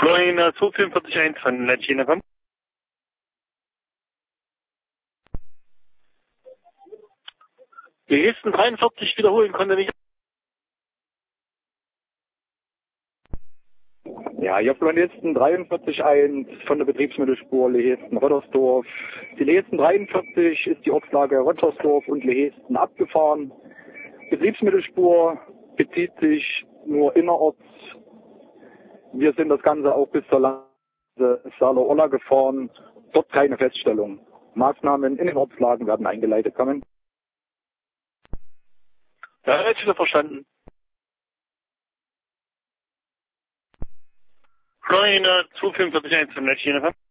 Florina 2441 von Latine. Die Hesten 43 wiederholen konnte nicht. Ja, hier Planisten 43.1 von der Betriebsmittelspur Lehesten-Rottersdorf. Die Lehesten 43 ist die Ortslage Rottersdorf und Lehesten abgefahren. Betriebsmittelspur bezieht sich nur innerorts. Wir sind das Ganze auch bis zur Landesgrenze Saale-Orla gefahren. Dort keine Feststellung. Maßnahmen in den Ortslagen werden eingeleitet. Kommen. Ja, jetzt wieder verstanden. Florina 2441 von Latine.